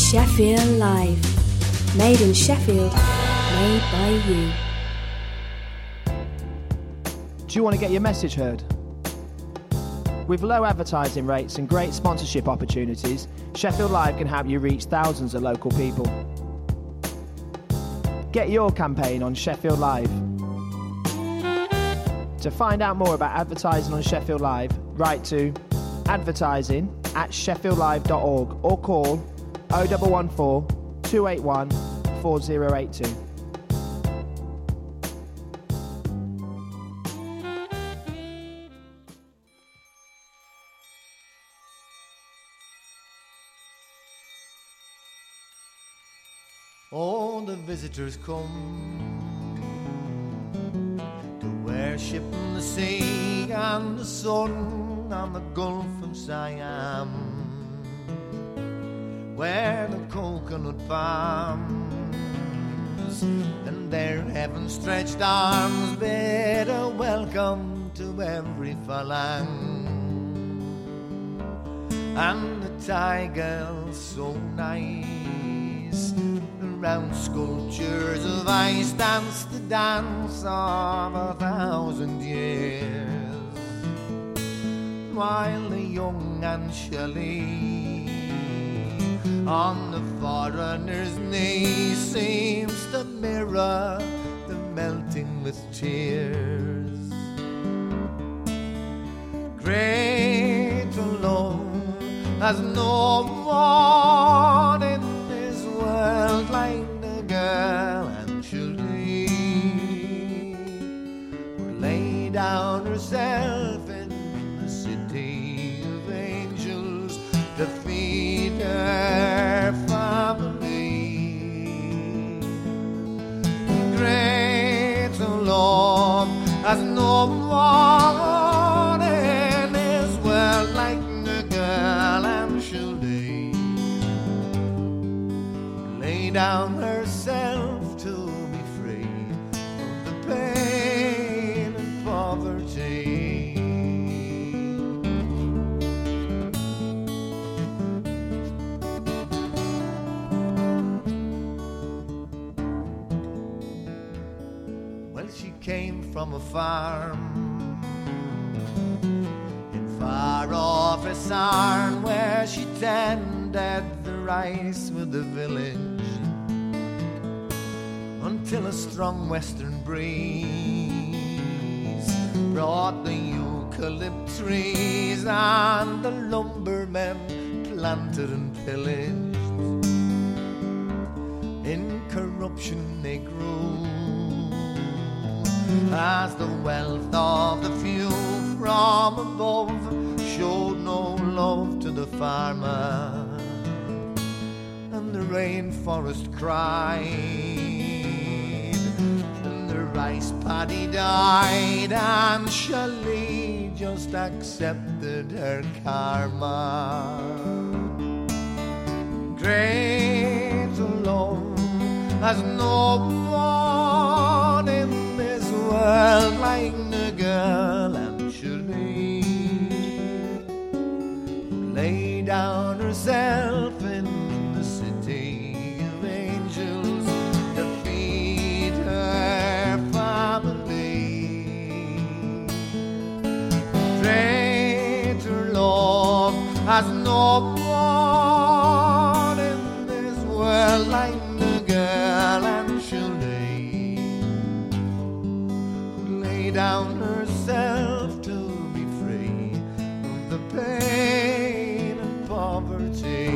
Sheffield Live. Made in Sheffield, made by you. Do you want to get your message heard? With low advertising rates and great sponsorship opportunities, Sheffield Live can help you reach thousands of local people. Get your campaign on Sheffield Live. To find out more about advertising on Sheffield Live, write to advertising@sheffieldlive.org or call 0114 281 4082. All the visitors come to worship the sea and the sun and the Gulf of Siam, where the coconut palms and their heaven-stretched arms bid a welcome to every phalang. And the Thai girls so nice, round sculptures of ice dance the dance of 1,000 years, while the young Anjali on the foreigner's knee seems to mirror the melting with tears. Greater love has no one in this world like the girl Anjali, who laid down herself in the city of angels to feed her family. Greater love has no one in this world like the girl Anjali, lay down herself to be free of the pain and poverty. Well, she came from a farm in far off Essarn, where she tended the rice with the village, until a strong western breeze brought the eucalypt trees and the lumbermen planted and pillaged. In corruption they grew as the wealth of the few from above showed no love to the farmer, and the rainforest cried, and the rice paddy died, and Shali just accepted her karma. Greater love has no one in this world like the girl Anjali, who lay down herself in the city of angels to feed her family. Greater love has no one in this world like the girl Anjali, who lay down herself to be free of the pain and poverty.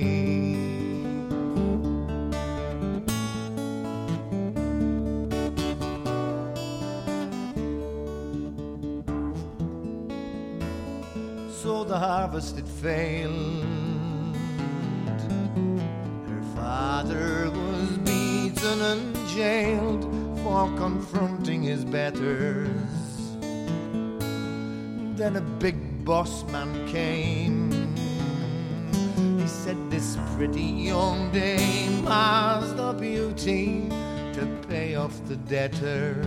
So the harvest it failed. Her father was beaten and jailed for confronting his betters. Then a big boss man came. He said, this pretty young dame has the beauty to pay off the debtors,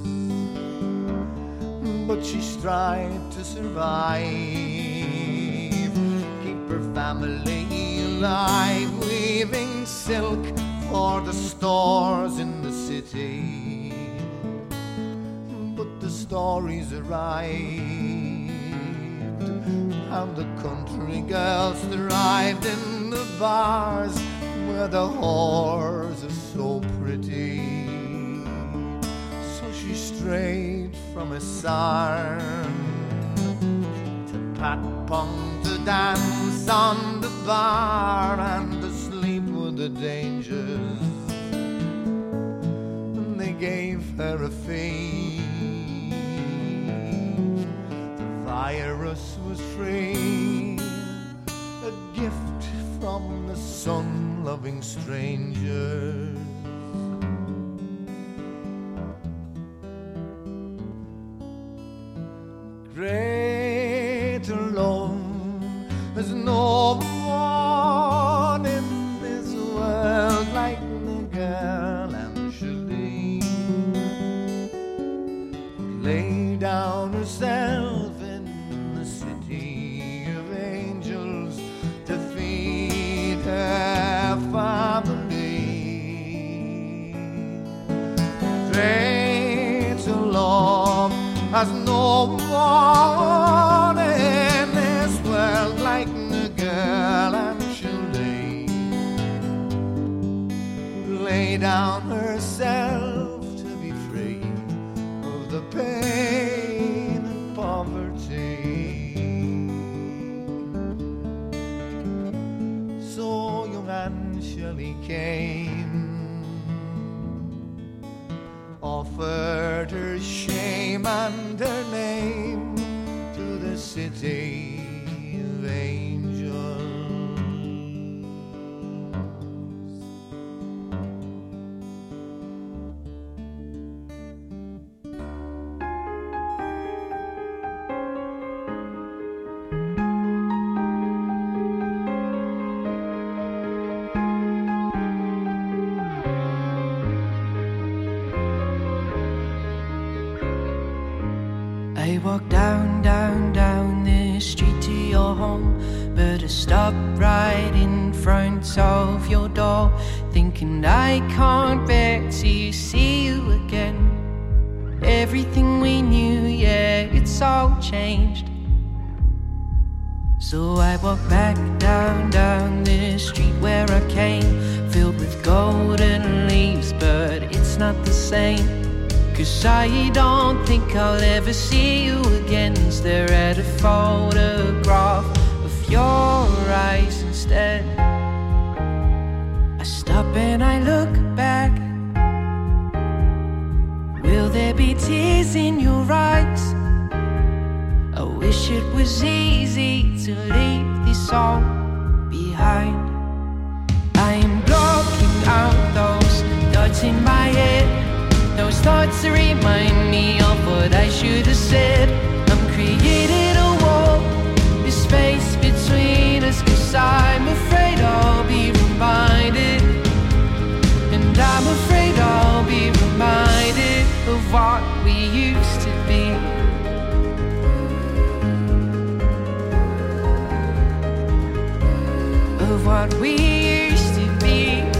but she's tried to survive, keep her family alive with weaving silk for the stores in the city. But the stories arrived, and the country girls thrived in the bars where the whores are so pretty. So she strayed from a sarn to Pat Pong to dance on the bar and to sleep with the dangers. And they gave her a fee. The virus was free, a gift from the sun-loving strangers. Greater love there's no one in this world like the girl Angeline, who lay down herself in the city of angels to feed her family. Greater love has no one in this world like the girl Angeline, who lay down herself to be free of the pain and poverty. So young Angelique came, offered her shame and her name to the city of angels. I walk down, down, down the street to your home, but I stop right in front of your door, thinking I can't bear to see you again. Everything we knew, yeah, it's all changed. So I walk back down, down the street where I came, filled with golden leaves, but it's not the same. 'Cause I don't think I'll ever see you again. Stare at a photograph of your eyes instead. I stop and I look back. Will there be tears in your eyes? I wish it was easy to leave this all behind. I am blocking out those thoughts in my head, those thoughts that remind me of what I should have said. I'm creating a wall, a space between us, 'cause I'm afraid I'll be reminded. And I'm afraid I'll be reminded of what we used to be. Of what we used to be.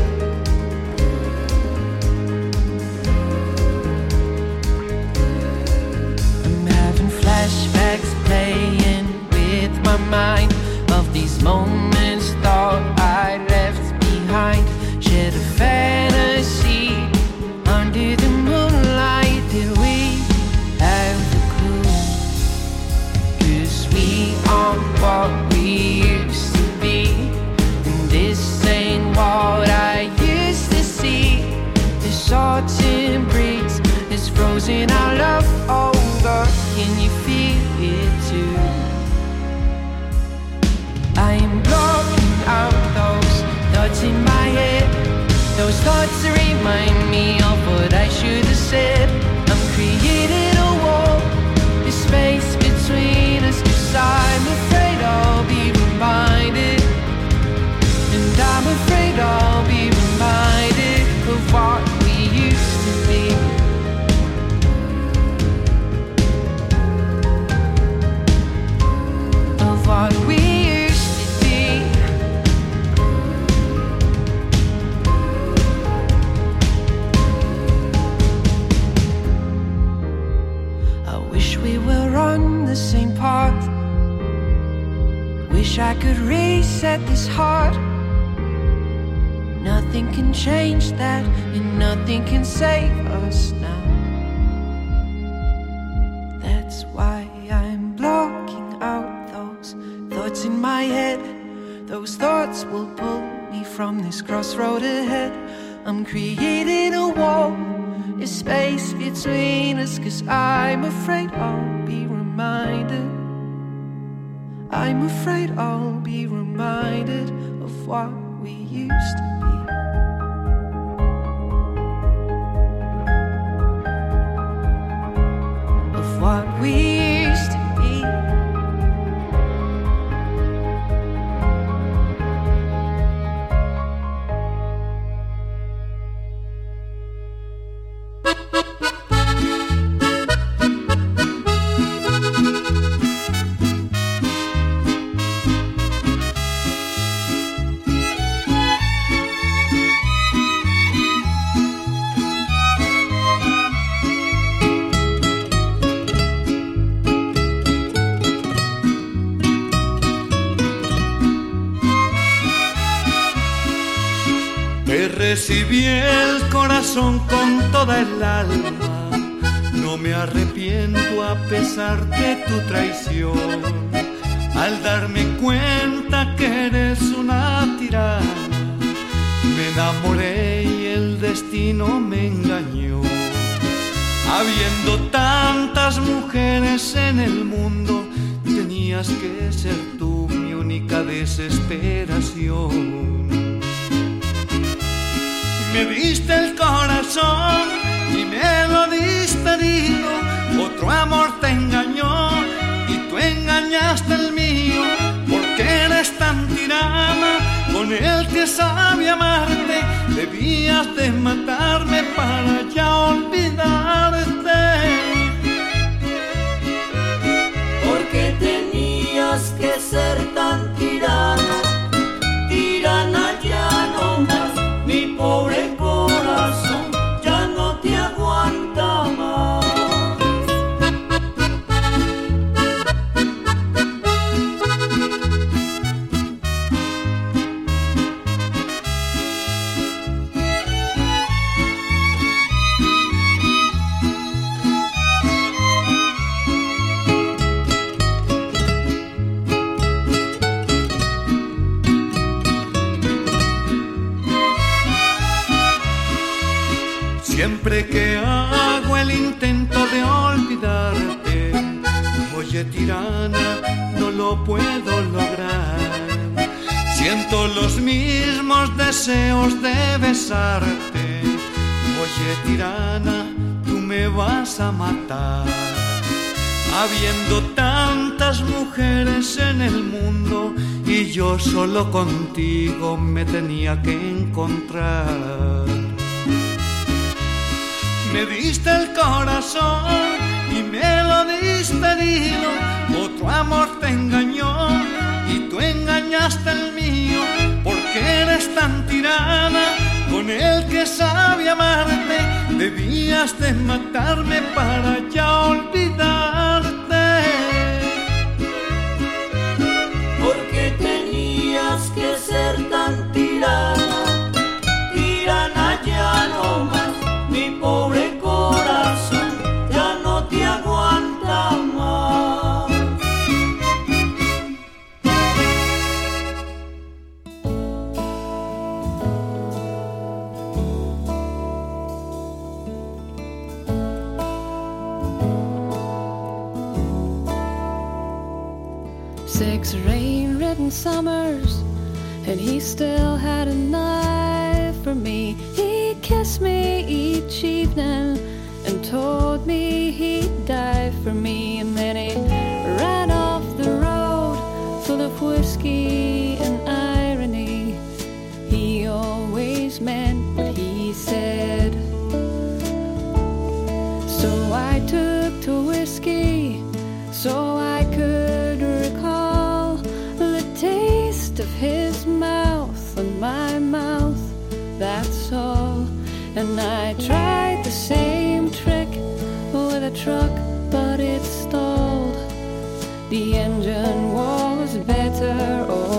Flashbacks playing with my mind of these moments thought I left behind. Shared a fantasy under the moonlight. Did we have the clue? 'Cause we aren't what we used to be, and this ain't what I used to see. This autumn breeze is frozen our love over. Can you feel it too? I am blocking out those thoughts in my head, those thoughts that remind me of what I should have said. I'm creating a wall, a space between us, 'cause I'm afraid I'll be reminded. And I'm afraid I'll be reminded of what we used to be. What we used to be. I could reset this heart. Nothing can change that, and nothing can save us now. That's why I'm blocking out those thoughts in my head. Those thoughts will pull me from this crossroad ahead. I'm creating a wall, a space between us, 'cause I'm afraid I'll be reminded. I'm afraid I'll be reminded of what we used to be. Of what we used to be. Recibí el corazón con toda el alma, no me arrepiento a pesar de tu traición. Al darme cuenta que eres una tirana, me enamoré y el destino me engañó. Habiendo tantas mujeres en el mundo, tenías que ser tú mi única desesperación. Me diste el corazón y me lo diste herido. Otro amor te engañó y tú engañaste el mío. Porque eres tan tirana con el que sabe amarte. Debías de matarme para ya olvidarte. Porque tenías que ser tan tirana, tirana ya no más. Mi pobre corazón ya no te aguanta más. Siempre que hago el intento de olvidarte, oye tirana, no lo puedo lograr. Siento los mismos deseos de besarte. Oye tirana, tú me vas a matar. Habiendo tantas mujeres en el mundo y yo solo contigo me tenía que encontrar. Me diste el corazón y me lo diste herido. Otro amor te engañó y tú engañaste el mío. Porque eres tan tirana con el que sabe amarte. Debías de matarme para ya olvidarte. Porque tenías que ser tan tirana, tirana ya no más. Mi pobre corazón ya no te aguanta más. Six rain-ridden summers, and he still had a knife for me. He kissed me each evening and told me he'd die for me. And then he ran off the road full of whiskey and irony. He always meant what he said. So I took to whiskey so I could recall the taste of his mouth on my mouth. That's all. And I tried the same trick with a truck, but it stalled. The engine was better.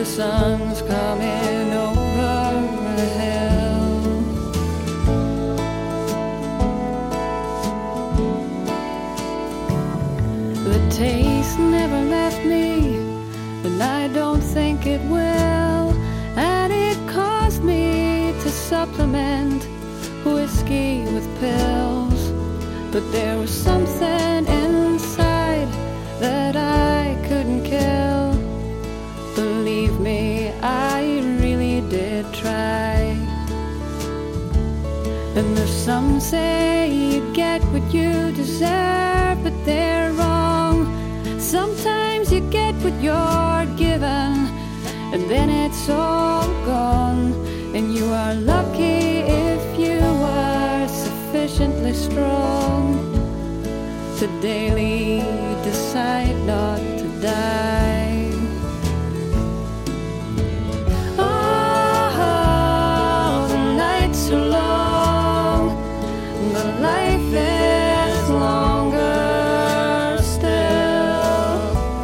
sun's coming over the hill. The taste never left me, and I don't think it will. And it caused me to supplement whiskey with pills. But there was something inside that I couldn't kill. Believe me, I really did try. And there's some say you get what you deserve, but they're wrong. Sometimes you get what you're given, and then it's all gone. And you are lucky if you are sufficiently strong to daily decide not to die. Oh, the nights are long, the life is longer still.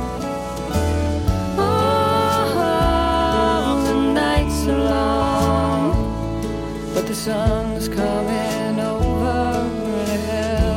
Oh, the nights are long, but the sun's coming over the hill.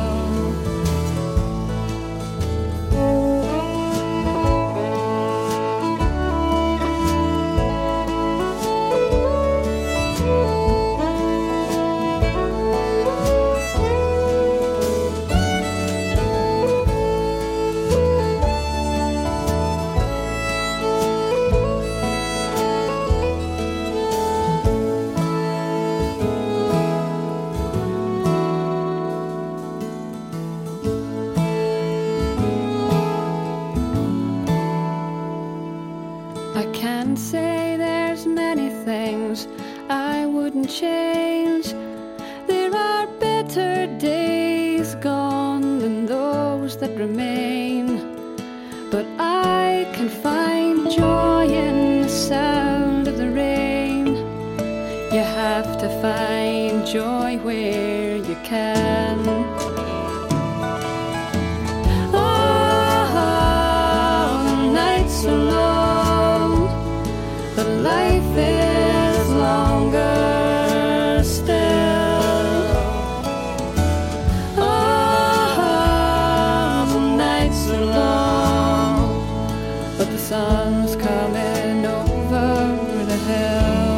I can't say there's many things I wouldn't change. There are better days gone than those that remain. But I can find joy in the sound of the rain. You have to find joy where you can. Oh, the nights are long, but life is longer still. Oh, the nights are long, but the sun's coming over the hill.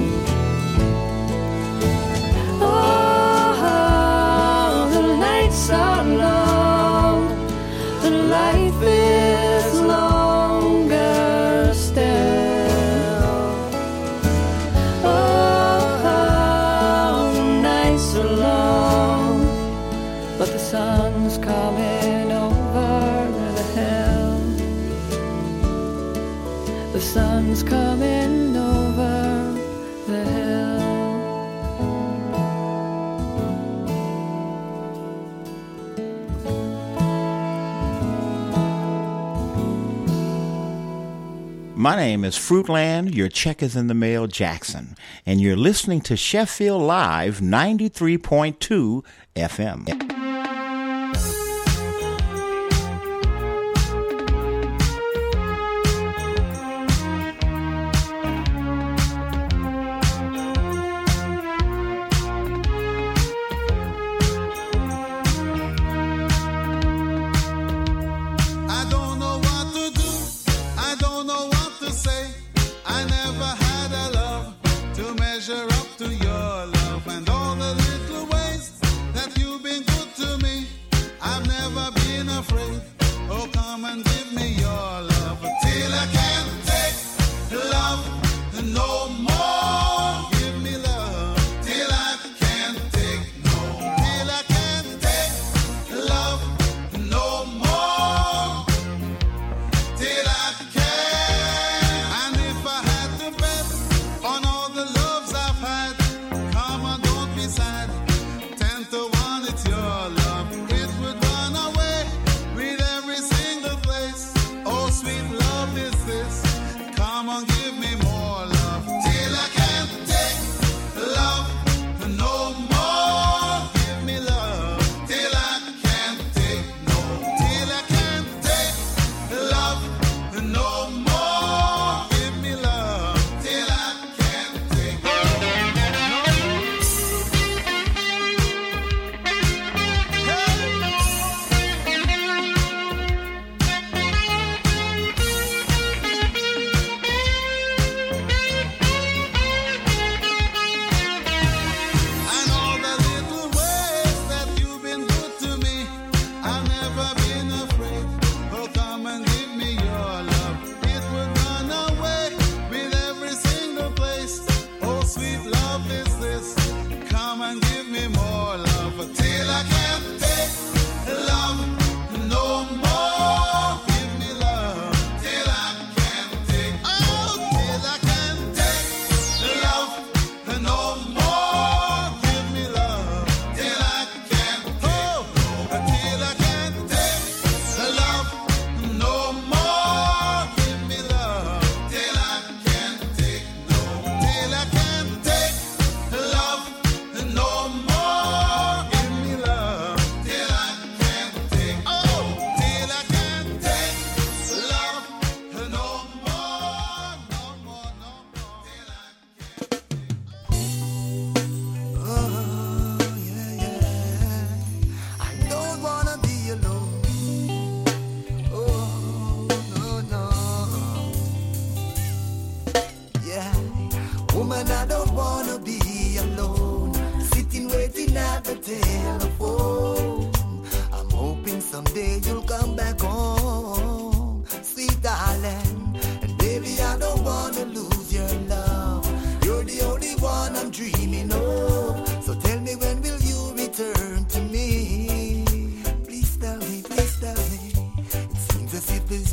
Oh, the nights are long, the life is longer still. Oh, the nights are long, but the sun's coming over the hill. The sun's coming over the hill. My name is Fruitland, your check is in the mail, Jackson, and you're listening to Sheffield Live 93.2 FM. I don't know what to do, I don't know what to say. I never had a love to measure up to your love, and all the little ways that you've been good to me. I've never been afraid. Oh, come and give me your love till I can't take love no more. Give me love till I can't take no more. Till I can't take love no more. Till I can. And if I had to bet on all the loves I've had, come on, don't be sad. 10 to 1, it's your love. It would run away with every single place. Oh, sweet love is this. Come on, give me more love. Till I can't take love no more. Give me love. Till I can't take no. Till I can't take love no more. Give me love.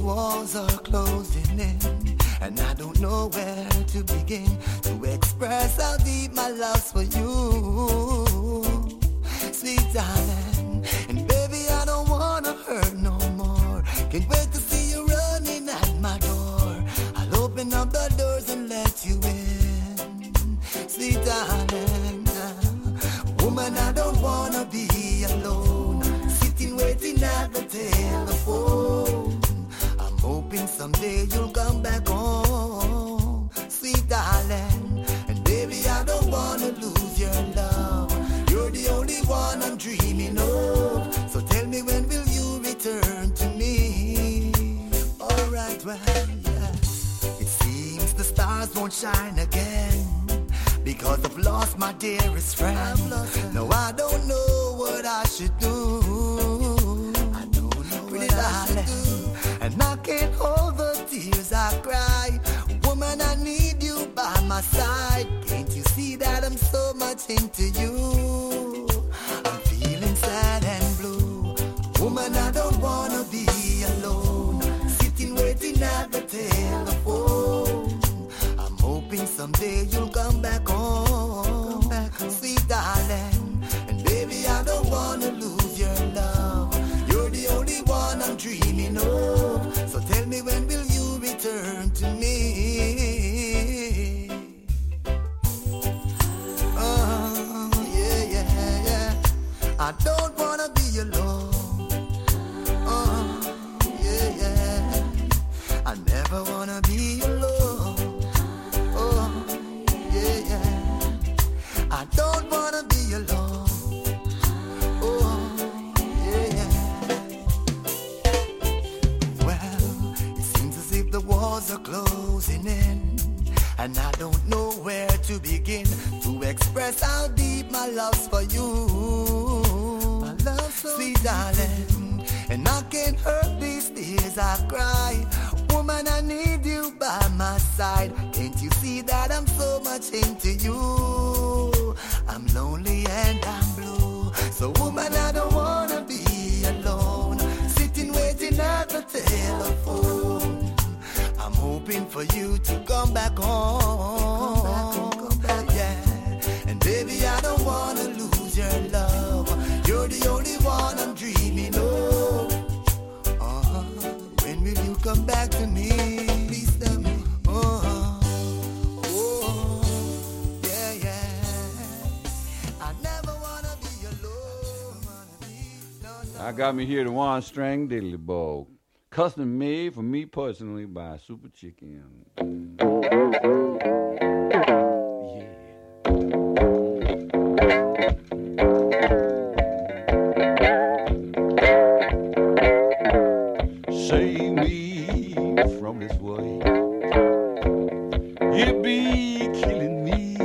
walls are closing in, and I don't know where to begin to express how deep my love's for you, sweet darling. And baby, I don't wanna hurt no more. Can't wait to see you running at my door. I'll open up the doors and let you in, sweet darling. Woman, I don't wanna be alone, sitting waiting at the telephone. I'm hoping someday you'll come back home, sweet darling. And baby, I don't wanna lose your love. You're the only one I'm dreaming of. So tell me, when will you return to me? Alright, well, yeah. It seems the stars won't shine again, because I've lost my dearest friend. No, I don't know what I should do. I don't know what I should do. And I can't hold the tears I cry. Woman, I need you by my side. Can't you see that I'm so much into you? I'm feeling sad and blue. Woman, I don't wanna be alone, sitting waiting at the telephone. I'm hoping someday you'll come back home, sweet darling. And baby, I don't wanna lose your love. You're the only one I'm dreaming of. So tell me, when will you return to me? Oh, yeah, yeah, yeah. I don't wanna be alone. Oh, yeah, yeah. I never wanna be alone. Oh, yeah, yeah. I don't wanna be alone. Oh, yeah, yeah. Well, it seems as if the walls are closing in, and I don't know where to begin to express how deep my love's for you, my love, so sweet darling. And I can't hurt these tears I cry. Woman, I need you by my side. Can't you see that I'm so much into you? I'm lonely and I'm blue. So woman, I don't wanna be alone, sitting waiting at the telephone. I'm hoping for you to come back home. Come back, yeah. And baby, I don't wanna lose your love. You're the only one I'm dreaming of. When will you come back to me? Please tell me. Oh, yeah, yeah. I never wanna be alone. I got me here the one string diddly bow, custom made for me personally by Super Chicken. Save me from this way. You be killing me.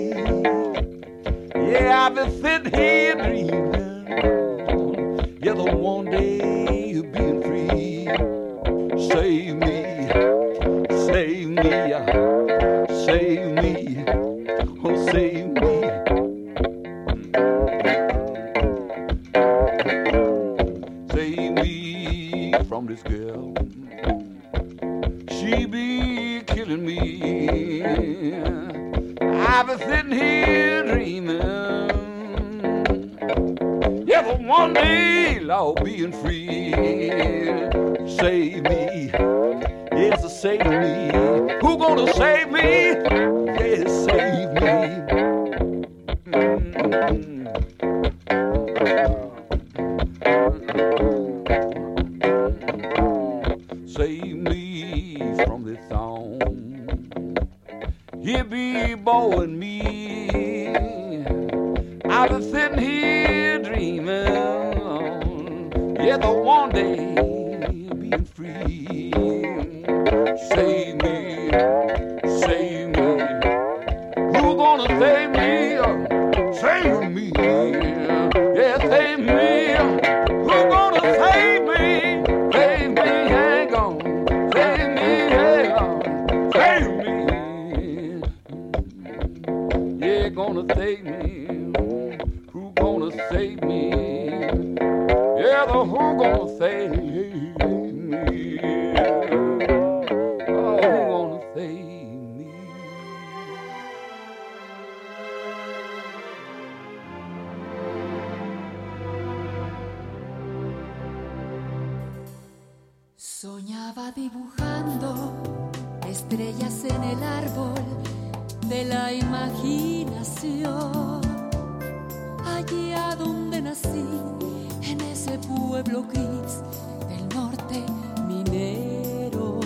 Yeah, I've been sitting here dreaming. Yeah, the one day you're being free. Save me, save me, save me, oh save me. Save me from this girl. She be killing me. I've been sitting here dreaming. Yeah, for one day I'll being free. Save me, yes, save me. Who gonna save me? Yes, save me. Save me from this song. He be bowing me. I've been sitting here dreaming. Yeah, the one day being free. Save me, save me. Who gonna save me? Save me. Yeah, save me. Who gonna save me? Save me, hang on. Save me, hang on. Save me. Yeah, gonna save me. Who gonna save me? Yeah, the who gonna save me? Soñaba dibujando estrellas en el árbol de la imaginación. Allí a donde nací, en ese pueblo gris del norte minero.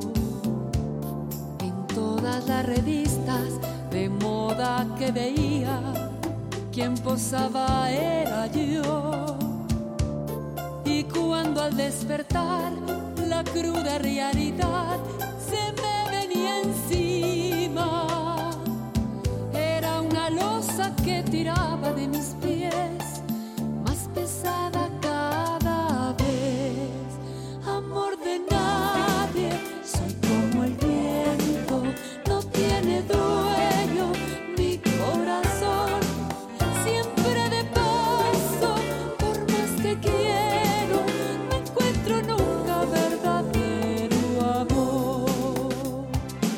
En todas las revistas de moda que veía, quien posaba era yo. Y cuando al despertar la cruda realidad se me venía encima, era una losa que tiraba de mis pies, más pesada cada vez. Amor de nadie, soy como el viento, no tiene dueño mi corazón, siempre de paso, por más que quiero, no encuentro nunca verdadero amor.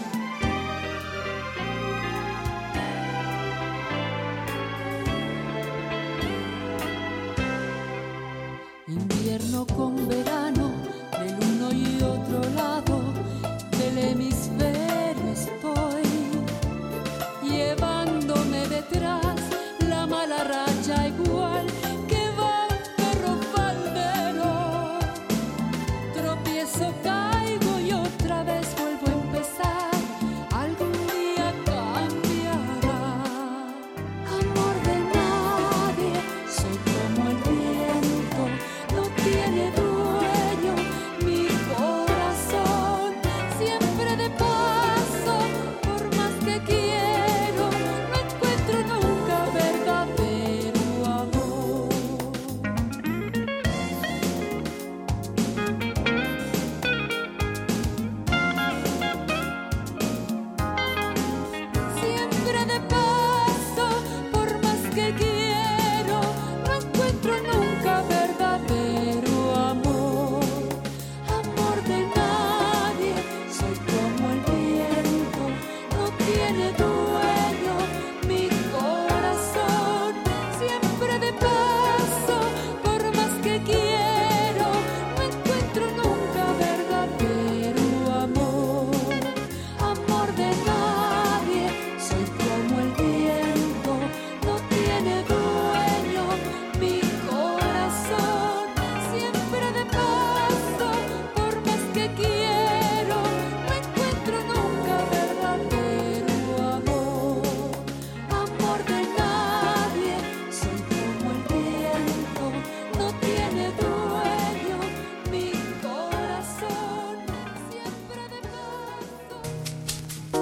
Invierno con verano, del uno y otro lado del hemisferio estoy, llevándome detrás la mala racha igual que va un perro faldero. Tropiezo, caigo y otra vez vuelvo a empezar, algún día cambiará. Amor de nadie, soy como el viento, no tiene dueño mi corazón, siempre de paso, por más que quiero, no encuentro nunca verdadero amor. Siempre de paso, por más que quiero, no encuentro nunca verdadero amor. Amor de nadie, soy como el viento, no tiene dueño mi corazón, siempre de paso, por más que quiero, no encuentro nunca verdadero amor. Amor de nadie, soy como el viento, no tiene dueño mi corazón, siempre de paso, por más que quiero, no encuentro nunca verdadero amor. Amor de nadie, soy como el viento, no tiene dueño mi corazón, siempre de paso.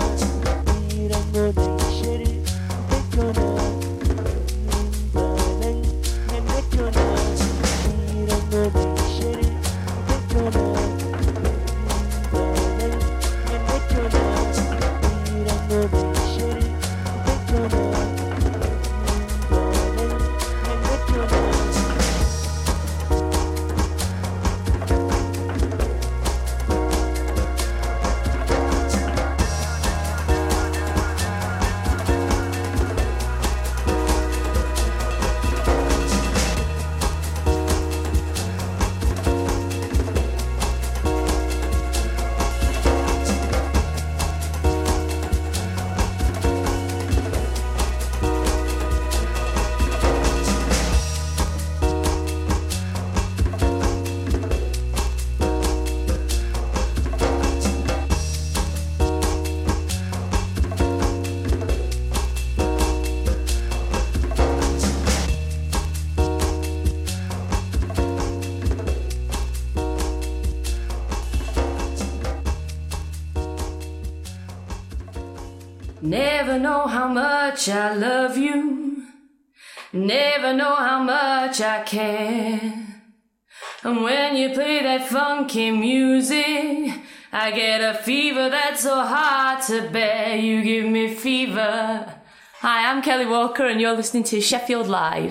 Never know how much I love you. Never know how much I care. And when you play that funky music, I get a fever that's so hard to bear. You give me fever. Hi, I'm Kelly Walker and you're listening to Sheffield Live.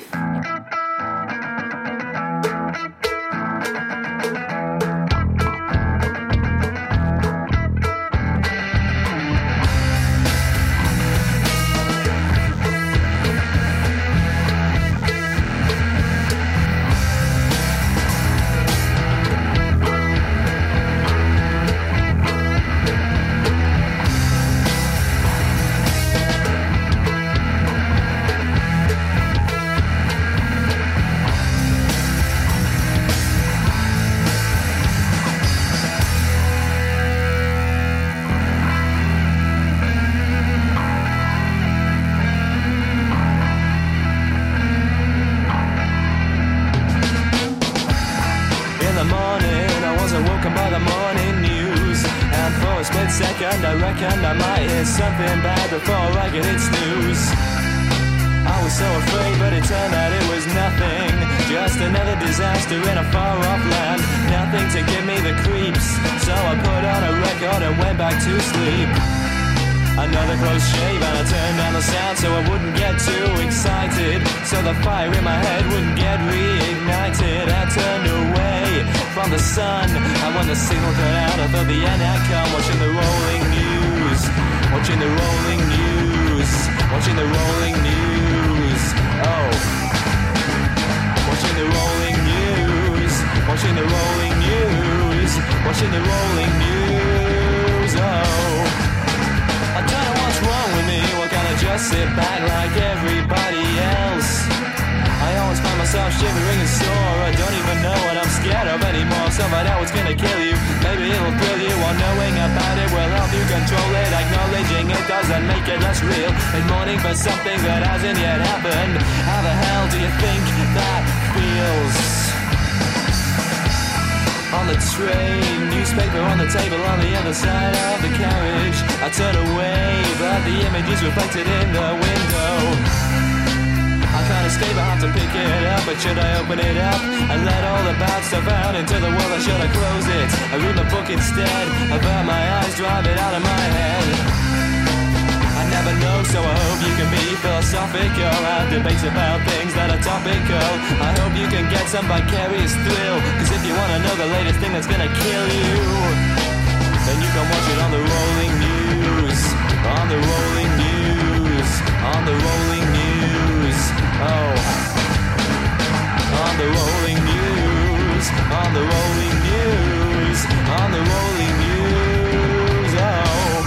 I reckon I might hear something bad before I get its news. I was so afraid, but it turned out it was nothing. Just another disaster in a far-off land. Nothing to give me the creeps. So I put on a record and went back to sleep. Another close shave and I turned down the sound so I wouldn't get too excited. So the fire in my head wouldn't get reignited. I turned away from the sun, and when the signal cut out I thought the end had come. Watching the rolling news, watching the rolling news, watching the rolling news. Oh, watching the rolling news, watching the rolling news, watching the rolling news. Oh, I don't know what's wrong with me. Why can't I just sit back like everybody else? I always find myself shivering and sore. I don't even know what I'm scared of anymore. So I know it's gonna kill you. Maybe it'll thrill you, or knowing about it will help you control it. Acknowledging it doesn't make it less real. And mourning for something that hasn't yet happened. How the hell do you think that feels? On the train, newspaper on the table on the other side of the carriage. I turn away, but the image is reflected in the window. I can't escape, I have to pick it up. But should I open it up and let all the bad stuff out into the world, or should I close it? I read the book instead. I burn my eyes, drive it out of my head. I never know, so I hope you can be philosophical. Have debates about things that are topical. I hope you can get some vicarious thrill. Cause if you wanna know the latest thing that's gonna kill you, then you can watch it on the rolling news. On the rolling news. On the rolling news. Oh, on the rolling news, on the rolling news, on the rolling news, oh.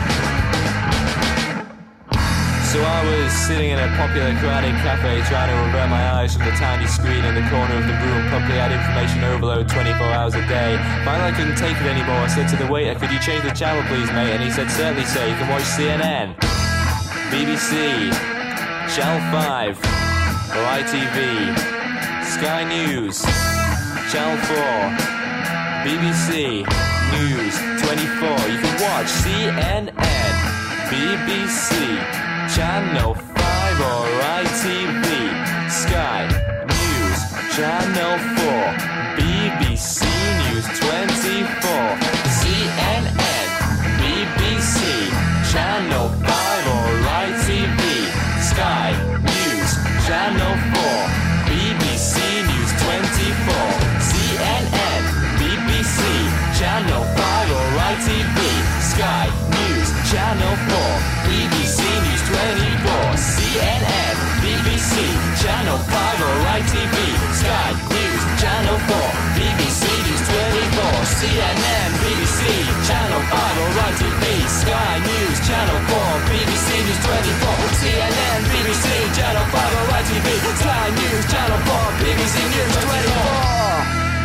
So I was sitting in a popular crowded cafe trying to avert my eyes from the tiny screen in the corner of the room. Promptly had information overload 24 hours a day. Finally I couldn't take it anymore. I said to the waiter, could you change the channel please mate? And he said, certainly sir, you can watch CNN, BBC, Channel 5, or ITV, Sky News, Channel 4, BBC, News 24. You can watch CNN, BBC, Channel 5 or ITV, Sky News, Channel 4, BBC News 24, CNN, BBC, Channel 5 or ITV, Sky News, Channel 4, BBC News 24, CNN, BBC, Channel 5 or ITV, Sky News, Channel 4, BBC News 24, CNN, BBC, Channel 5 or ITV, Sky News, Channel 4, BBC News 24, CNN, BBC, Channel 5 or ITV, Sky News, Channel 4, BBC News 24, CNN, BBC, Channel 5 or ITV, Sky News, Channel 4, BBC News 24.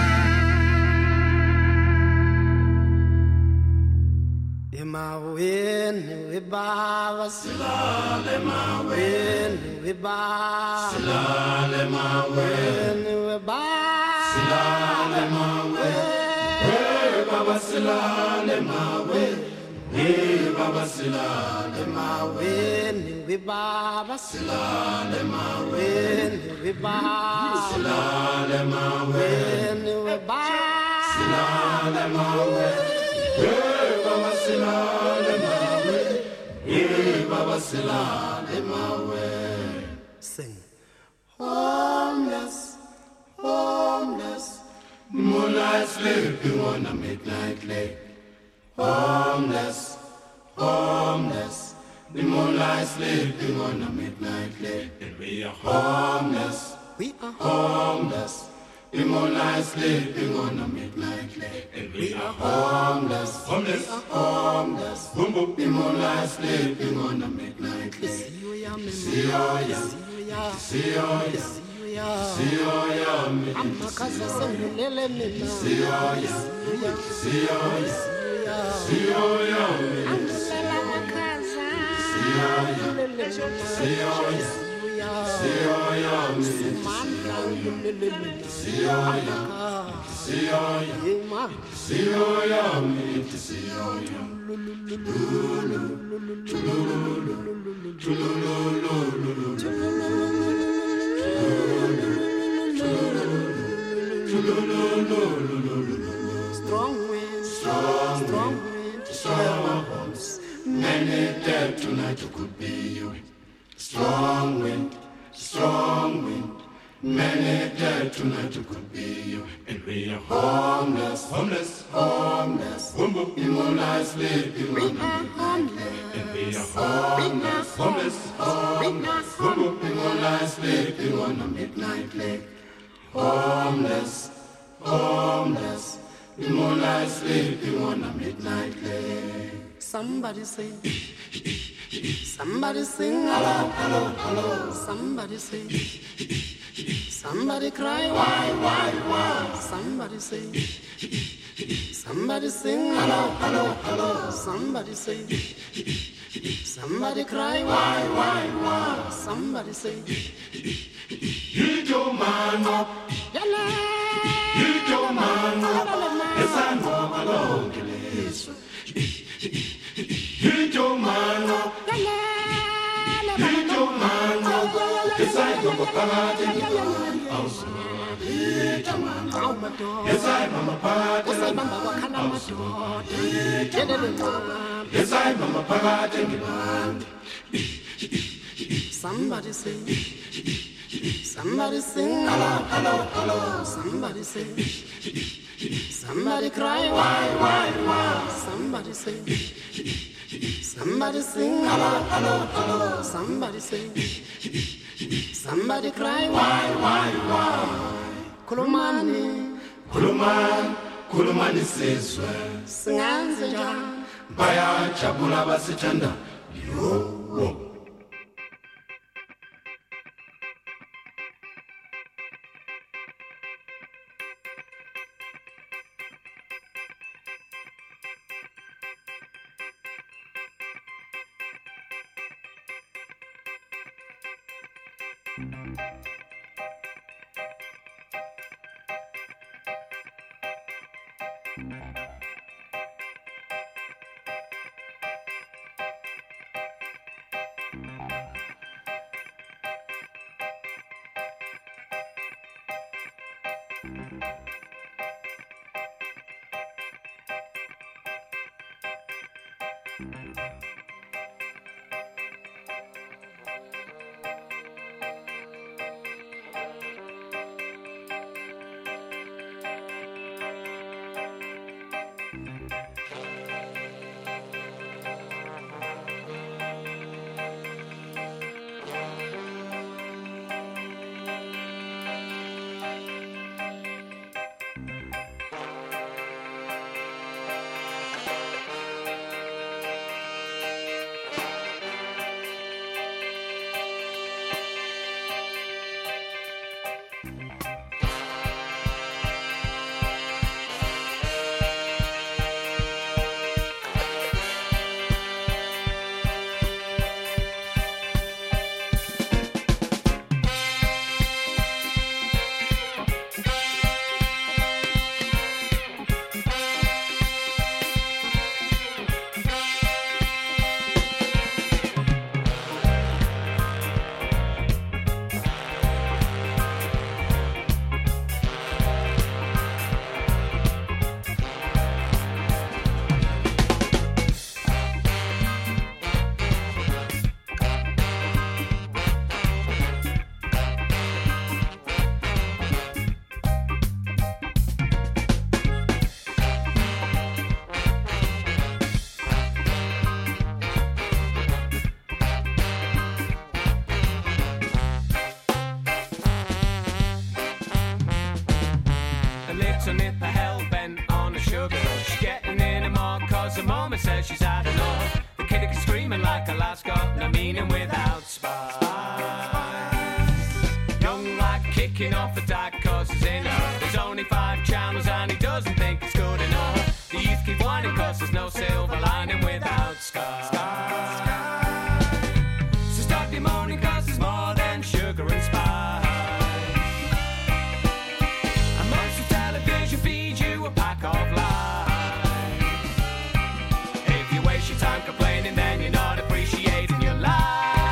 Mawini wibaba silale mawini wibaba silale mawini wibaba silale mawini baba silale mawini baba silale mawini wibaba silale mawini wibaba silale mawini wibaba silale mawini Baba silale mawe, Baba silale mawe. Sing. Homeless, homeless, moonlight sleeping on a midnight lake. Homeless, homeless, the moonlight sleeping on a midnight lake. And we are homeless, we are homeless. The moonlight sleeping on a midnight lake. And we are homeless, homeless, homeless. Boom, boom. The moonlight sleeping on a midnight lake. See you, ya, see you, ya, see you, ya, see you, ya. I'm a casa, send me, lele, me, see you, ya, see you, ya, see you, ya. I'm a casa, see you, ya, see you, ya. Sioya, strong wind, strong wind, many dead tonight could be you. Strong wind, many dead tonight could be you. And we are homeless, homeless, homeless. Boom, boom, in moonlight sleeping. We are homeless. And we are homeless, homeless, homeless. Boom, boom, in moonlight sleeping on a midnight lake. Homeless, homeless, in moonlight sleeping on a midnight lake. Somebody say. Somebody sing, hello, hello, hello. Somebody sing. Somebody cry, why? Somebody sing. Somebody sing, hello, hello, hello. Somebody sing. Somebody cry, why? Somebody sing. Hit your man up. Hit your man up. Yes, I know alone. Hit your man up. Hit your man up. Yes, I know a party. Yes, I know a party. Yes, I know a party. Somebody sing. Somebody sing. Hello, hello, hello. Somebody sing. Somebody cry, why? Somebody sing. Somebody sing, hello, hello, hello. Somebody sing. Somebody cry, why? Kulumani, kulumani sizwe. Singanze njani. Baya chabula basithanda. Yo. little nipper hell-bent on the sugar. She's getting in a mark cause the mama says she's had enough. The kid is screaming like a lass got no meaning without spice. Young lad kicking off a dad cause he's in her. There's only 5 channels and he doesn't think it's good enough. The youth keep whining cause there's no silver lining without sky. So stop your moaning cause there's more than sugar and spice. And most of television feeds you a pack of lies. If you waste your time complaining then you're not appreciating your life.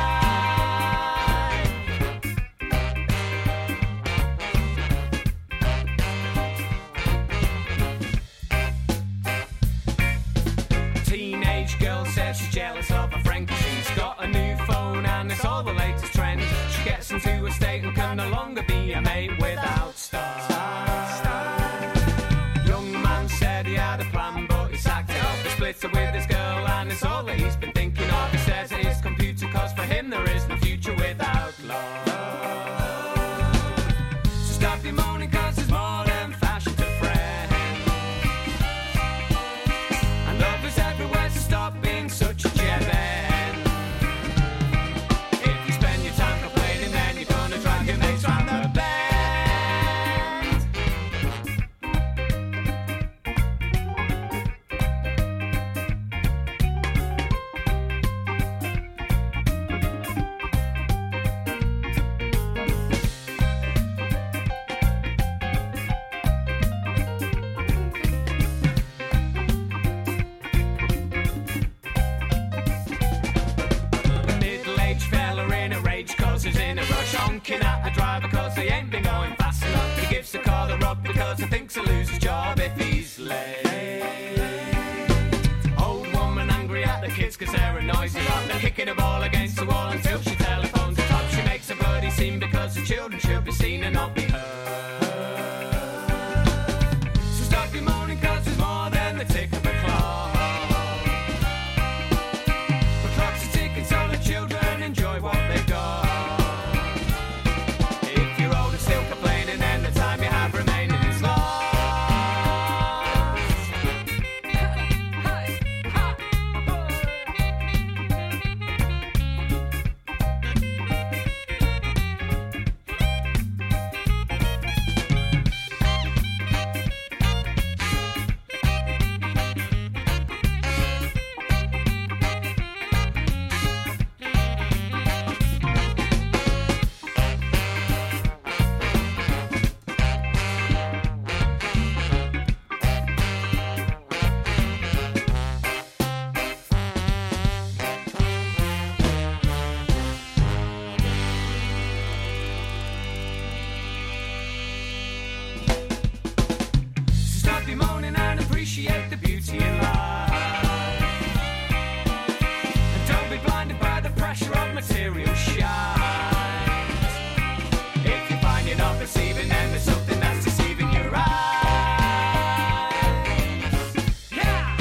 Teenage girl says she's jealous of her friend cause she's got a new phone and it's all the latest trend. She gets into a state and can no longer be a mate without style. Young man said he had a plan but he sacked it up. He split up with his girl and it's all that he's been thinking of. He says it is computer cause for him there is no future without love. So stop your moaning cause there's more than fashion to friend. And love is everywhere so stop being such a jebben. If you spend your time complaining then you're gonna drag your mates round the bend. A middle-aged fella in a rage cause he's in a rush, honking at a driver cause they ain't been going fast enough. He gives the car the rub because he thinks he'll lose his job if he's late. Old woman angry at the kids cause they're a noisy lot. They're kicking a ball against the wall until she telephones the top. She makes a bloody scene because the children should be seen and not be heard. So stop your moaning cause there's more than the tick of a clock. The clocks are ticking so the children enjoy what they've got. If you're old and still complaining then the time you have remaining is lost. pressure of material shines. If you find you're not receiving, then there's something that's deceiving your eyes. Yeah!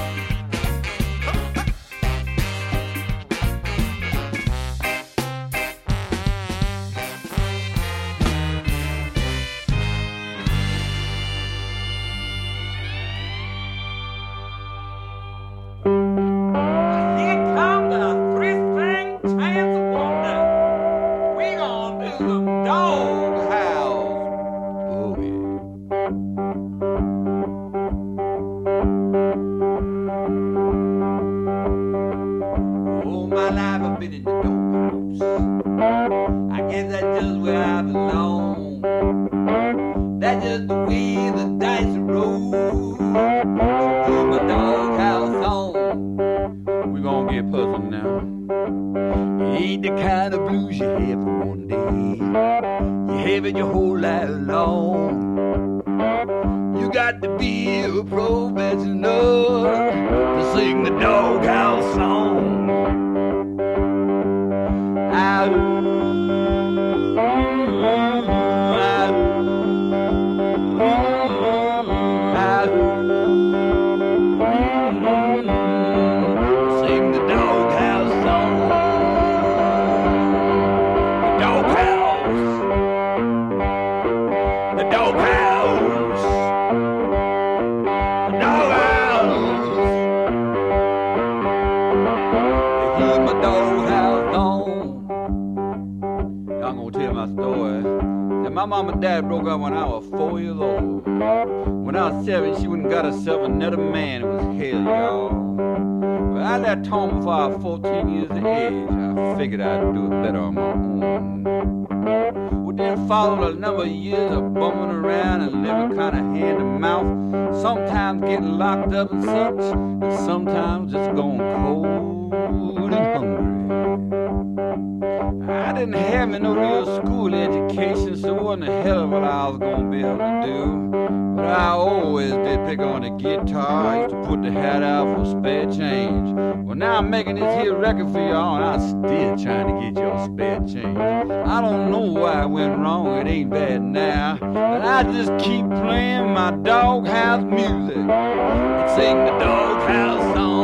Here come the three-string Transwonder. We gonna do some dog howls. Oh yeah. All my life I've been in the doghouse. I guess that's just where I belong. That's just the way the dice roll. So put my doghouse on. We're gonna get puzzled now. It ain't the kind of blues you have for one day. You have it your whole life long. You got to be a professional to sing the doghouse song. Sing the doghouse song. The doghouse. The doghouse. The doghouse. They hear my doghouse song. I'm gonna tell my story. That my mom and dad broke up when I was 4 years old. When I was 7, she went and got herself another man. It was hell, y'all. But I left home before I was 14 years of age. I figured I'd do it better on my own. Well, then followed a number of years of bumming around and living kind of hand to mouth. Sometimes getting locked up and such, and sometimes just going cold and hungry. I didn't have no real school education, so it wasn't a hell of what I was gonna be able to do. But I always did pick on the guitar. I used to put the hat out for spare change. Well, now I'm making this here record for y'all, and I'm still trying to get your spare change. I don't know why I went wrong, it ain't bad now. But I just keep playing my doghouse music and sing the doghouse song.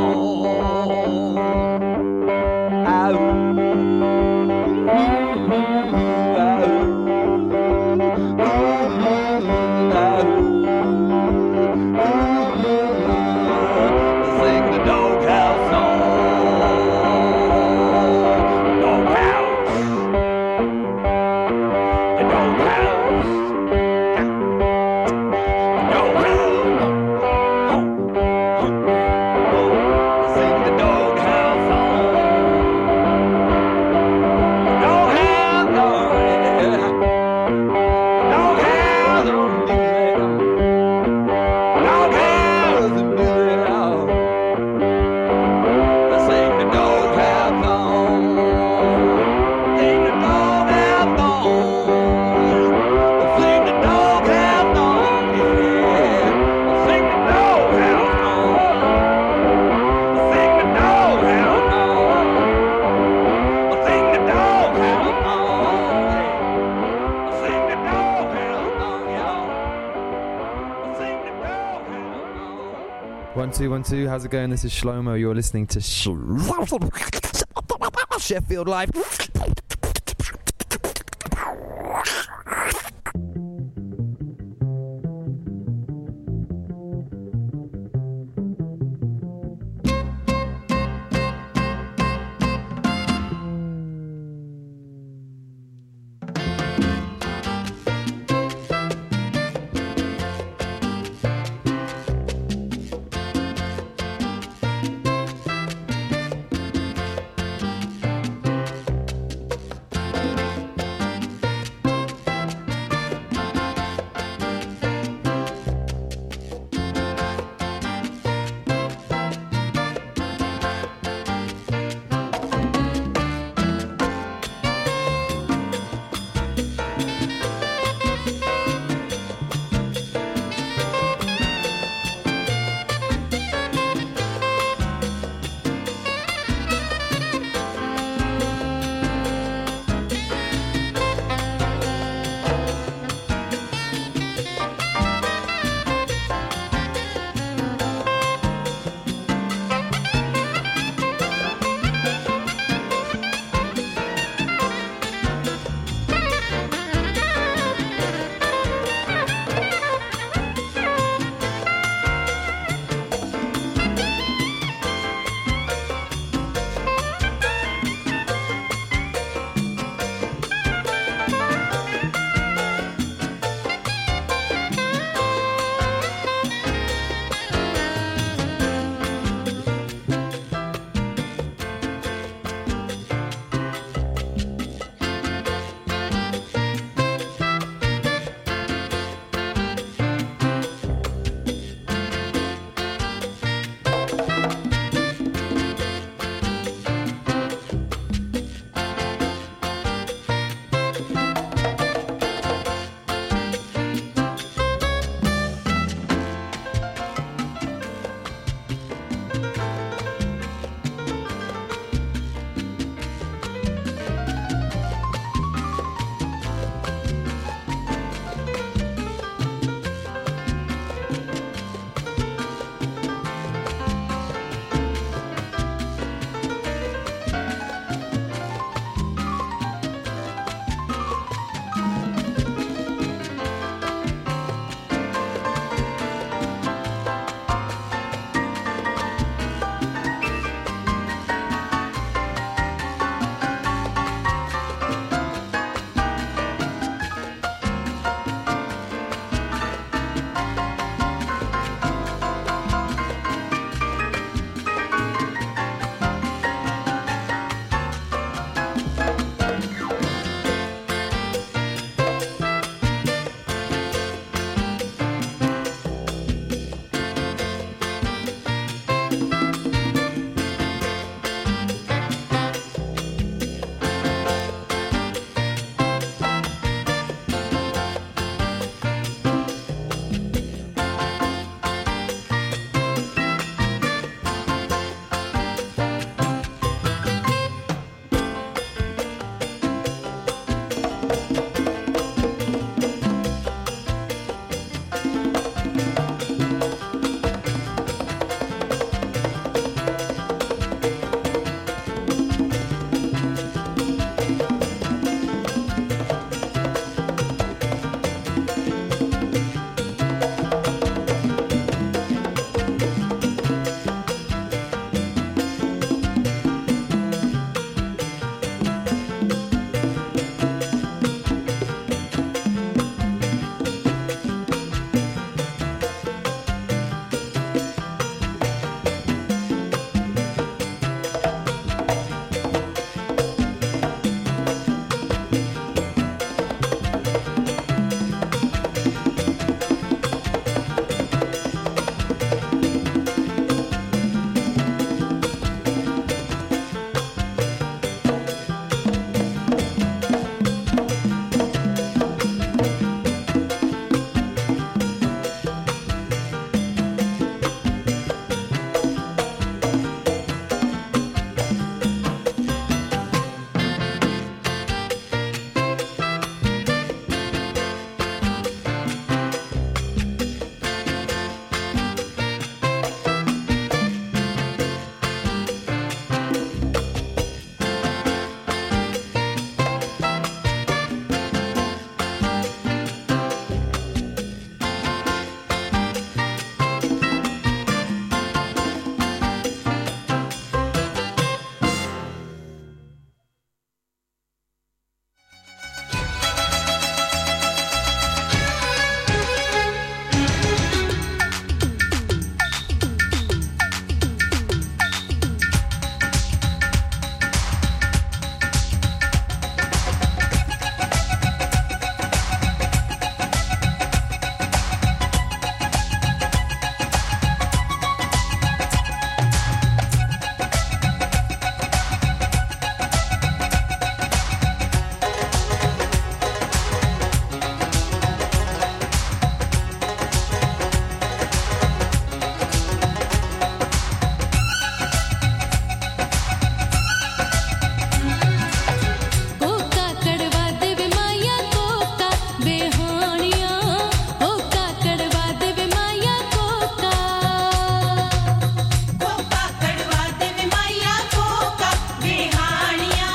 One, two. How's it going? This is Shlomo. You're listening to Sheffield Live.